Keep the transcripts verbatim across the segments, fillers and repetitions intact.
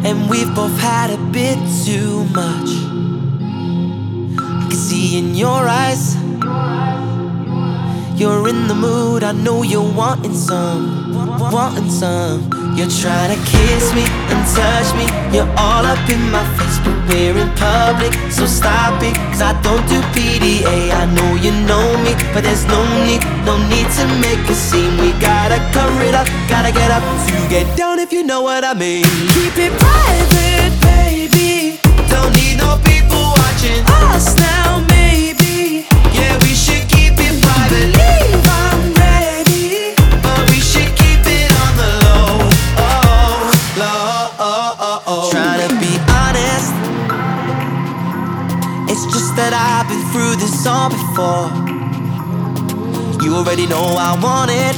and we've both had a bit too much. I can see in your eyes, you're in the mood. I know you're wanting some, wanting some. You're trying to kiss me and touch me. You're all up in my face, but we're in public, so stop it, cause I don't do P D A. I know you know me, but there's no need, no need to make a scene. We gotta cover it up, gotta get up to get down, if you know what I mean. Keep it private, baby. Don't need no people watching Us now, maybe. Yeah, we should keep it private. Believe I'm ready, but we should keep it on the low, oh, low, oh, oh, oh. Trying to be honest, it's just that I've been through this all before. You already know I want it,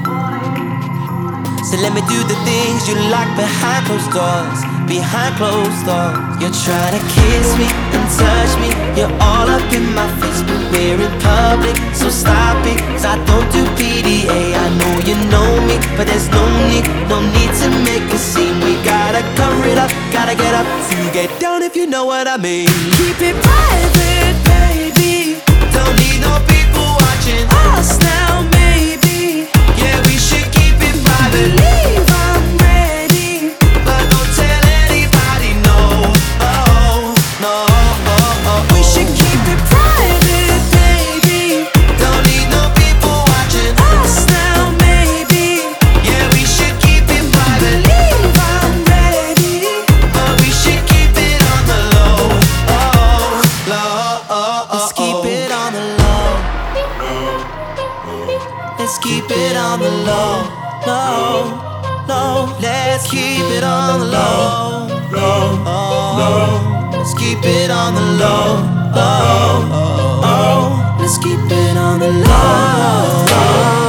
so let me do the things you like behind closed doors, behind closed doors. You're trying to kiss me and touch me. You're all up in my face, but we're in public, so stop it, cause I don't do P D A. I know you know me, but there's no need, no need to make a scene. We gotta cover it up, gotta get up to get down, if you know what I mean. keep it private, baby. Don't need no people watching Us now, maybe. Yeah, we should keep it private. Believe I'm ready, But don't tell anybody, no, oh, no, oh, oh. we should keep it private, baby. Don't need no people watching Us now, maybe. Yeah, we should keep it private. Believe I'm ready, But we should keep it on the low, oh, low, oh, oh. Let's keep it on the low. Let's keep it on the low, low, low. Let's keep it on the low, low, oh. Let's keep it on the low, oh, oh. Let's keep it on the low.